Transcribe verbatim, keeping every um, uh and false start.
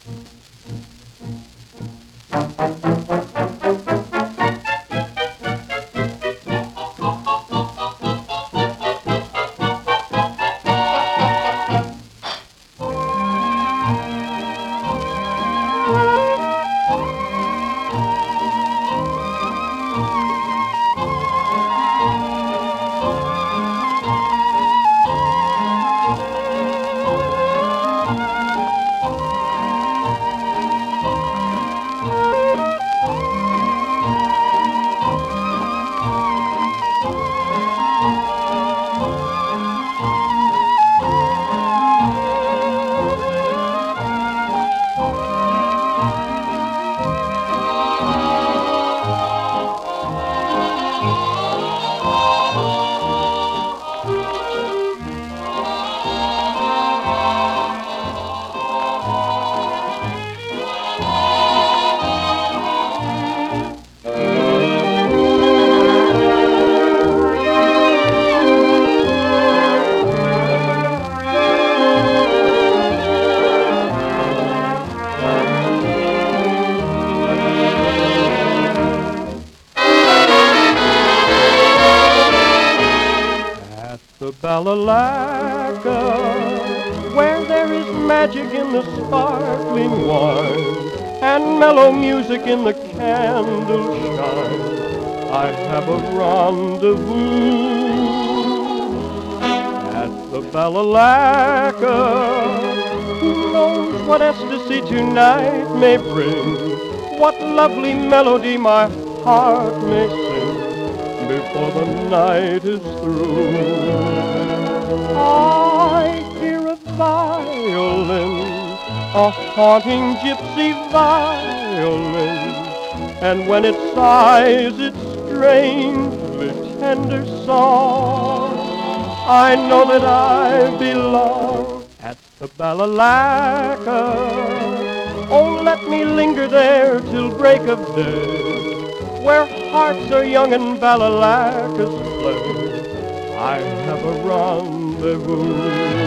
The Balalaika, where there is magic in the sparkling wine and mellow music in the candle shine, I have a rendezvous. At the Balalaika, who knows what ecstasy tonight may bring, what lovely melody my heart may sing before the night is through. I hear a violin, a haunting gypsy violin, and when it sighs its strangely tender song, I know that I belong at the Balalaika. Oh, let me linger there till break of day, where hearts are young and balalaikas play. I have a rendezvous.